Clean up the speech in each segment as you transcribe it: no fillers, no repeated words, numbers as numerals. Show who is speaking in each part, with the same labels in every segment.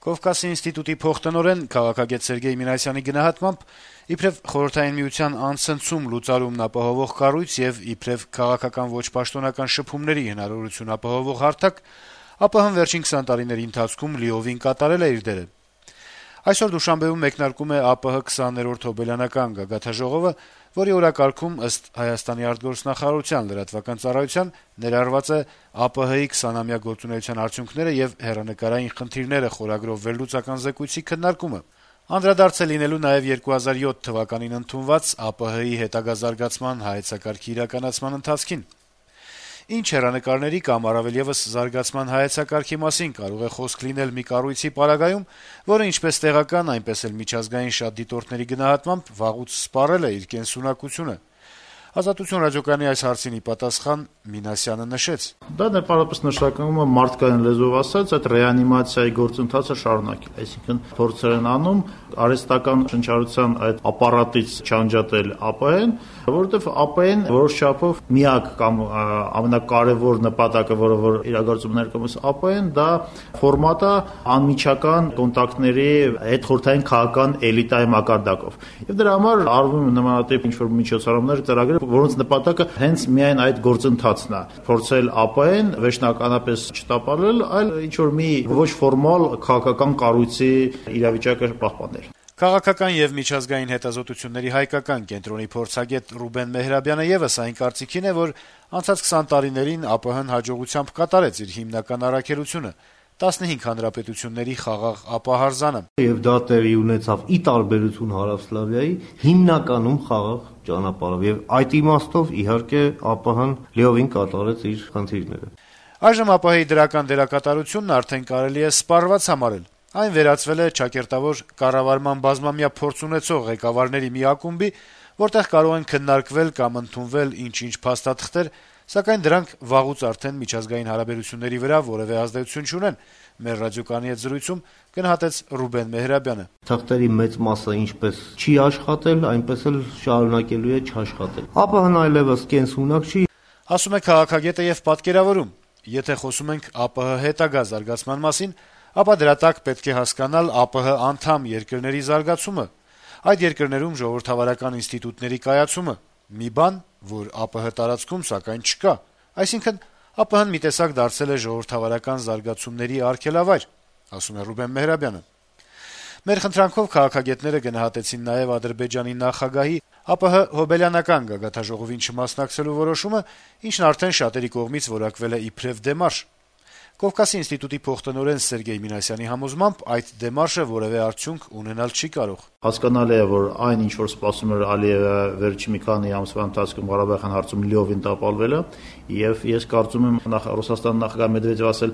Speaker 1: Կովկասի ինստիտուտի փոխտնօրեն քաղաքագետ Սերգեյ Մինասյանի գնահատմամբ, իբրեւ Խորհրդային Միության անցնցում լուծարումն ապահովող կառույց եւ իբրեւ քաղաքական ոչ պաշտոնական շփումների հնարավորություն ապահովող հարթակ, ԱՊՀ-ն վերջին 20 տարիների ընթացքում լիովին կատարել է իր դերը։ Այսօր Դուշանբեում մեկնարկում է ԱՊՀ 20-րդ հոբելյանական գագաթաժողովը, որի օրակարգում ըստ Հայաստանի արտգործնախարարության լրատվական ծառայության ներառված է ԱՊՀ-ի 20-ամյա գործունեության արդյունքները եւ հեռանկարային խնդիրները խորագրով վերլուծական զեկույցի քննարկումը։ Անդրադարձ է լինելու նաեւ 2007 թվականին ընդունված ԱՊՀ-ի հետագա զարգացման հայեցակարգի իրականացման ընթացքին։ Ինչ հեռանկարների կամ առավել եւս զարգացման հայեցակարգի մասին կարող է խոսք լինել մի կառույցի պարագայում, որը ինչպես տեղական, այնպես էլ միջազգային շատ դիտորդների գնահատմամբ վաղուց սպառել է իր կենսունակությունը։ Ազատություն ռադիոկայանի այս հարցին ի պատասխան Մինասյանը նշեց.
Speaker 2: Դա ներբաղապես նշանակում է մարդկային լեզվով ասած այդ ռեանիմացիայի գործընթացը շարունակել, այսինքն փորձեր են անում արհեստական շնչառության այդ ապարատից չանջատել ԱՊՀ-ն, որովհետև ԱՊՀ-ն որոշ չափով միակ կամ ամենակարևոր նպատակը, որը որ իրագործում ներկայումս ԱՊՀ-ն, դա ֆորմատը անմիջական կոնտակտների հետխորհրդային քաղաքական էլիտայի մակարդակով։ Եվ դրա համար արվում նմանատիպ ինչ-որ միջոցառումներ ծրագրեր, որոնց նպատակը հենց միայն այդ գործընթացն է, փորձել ԱՊՀ-ն վերջնականապես չտապալել, այլ ինչ-որ մի ոչ ֆորմալ քաղաքական կառույցի իրավիճակը պահպանել։
Speaker 1: Քաղաքական եւ միջազգային հետազոտությունների հայկական կենտրոնի փորձագետ Ռուբեն Մեհրաբյանը եւս այն կարծիքին է, որ անցած 20 տարիներին ԱՊՀ-ն հաջողությամբ կատարեց իր հիմնական առաքելությունը՝ 15 հանրապետությունների խաղաղ ապահարզանը։
Speaker 3: Եվ դա տեղի ունեցավ ի տարբերություն Հարավսլավիայի հիմնականում խաղաղ ճանապարհով եւ այդ իմաստով իհարկե ԱՊՀ-ն լիովին կատարեց իր խնդիրները։
Speaker 1: Այժմ ԱՊՀ-ի դրական դերակատարությունն արդեն կարելի է սպառված համարել։ Այն վերածվել է ճակերտավոր կառավարման բազմամյա փորձ ունեցող ղեկավարների մի ակումբի, որտեղ կարող են քննարկվել կամ ընդունվել ինչ-ինչ փաստաթղթեր, սակայն դրանք վաղուց արդեն միջազգային հարաբերությունների վրա որևէ ազդեցություն չունեն։ Մեր ռադիոկայանի հետ զրույցում գնահատեց Ռուբեն Մեհրաբյանը.
Speaker 3: Թղթերի մեծ մասը ինչպես չի աշխատել, այնպես էլ շարունակելու է չաշխատել։ ԱՊՀ-ն այլևս կենսունակ չի,
Speaker 1: ասում է քաղաքագետը եւ պատկերավորում. եթե խոսում ենք ԱՊՀ հետագա զարգացման մասին, ապա դրա տակ պետք է հասկանալ ԱՊՀ անդամ երկրների զարգացումը, այդ երկրներում ժողովրդավարական ինստիտուտների կայացումը, մի բան, որ ԱՊՀ տարածքում սակայն չկա, այսինքն ԱՊՀ-ն մի տեսակ դարձել է ժողովրդավարական զարգացումների արգելավայր, ասում է Ռուբեն Մեհրաբյանը։ Մեր խնդրանքով քաղաքագետները գնահատեցին նաեւ Ադրբեջանի նախագահի ԱՊՀ հոբելյանական գագաթաժողովին չմասնակցելու որոշումը, ինչն արդեն շատերի կողմից որակվել է իբրև դեմարշ։ Կովկասի ինստիտուտի փոխտնօրեն Սերգեյ Մինասյանի համոզմամբ այդ դեմարշը որևէ արդյունք ունենալ չի կարող։
Speaker 2: Հասկանալի է, որ այն ինչ որ սպասում էր Ալիևը վերջի մի քանի ամսվա ընթացքում Ղարաբաղյան հարցում լիովին տապալվել է, եւ ես կարծում եմ Ռուսաստանի նախագահ Մեդվեդևը ասել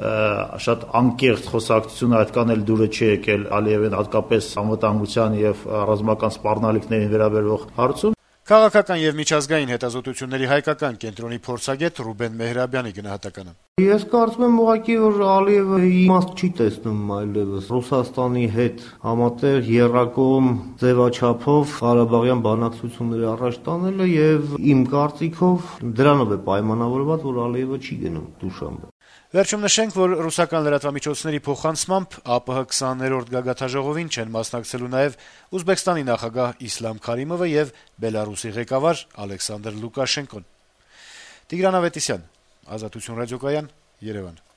Speaker 2: շատ անկեղծ խոսակցությունը այդքան էլ դուրը չի եկել Ալիևին հատկապես անվտանգության եւ ռազմական սպառնալիքներին վերաբերող հարցում։
Speaker 1: Քաղաքական եւ միջազգային հետազոտությունների հայկական կենտրոնի փորձագետ Ռուբեն Մեհրաբյանի գնահատականը.
Speaker 3: Ես կարծում եմ ուղղակի, որ Ալիևը իմաստ չի տեսնում այլևս Ռուսաստանի հետ համատեղ եռակողմ ձևաչափով Ղարաբաղյան բանակցությունները առաջ տանելը եւ իմ կարծիքով դրանով է պայմանավորված, որ Ալիևը չի գնում Դուշանբե։
Speaker 1: Վերջում նշենք, որ ռուսական լրատվամիջոցների փոխանցմամբ ԱՊՀ 20-րդ գագաթաժողովին չեն մասնակցելու նաեւ Ուզբեկստանի նախագահ Իսլամ Քարիմովը եւ Բելարուսի ղեկավար Ալեքսանդր Լուկաշենկոն։ Տիգրան Ավետիսյան, Ազատություն ռադիոկայան, Երևան։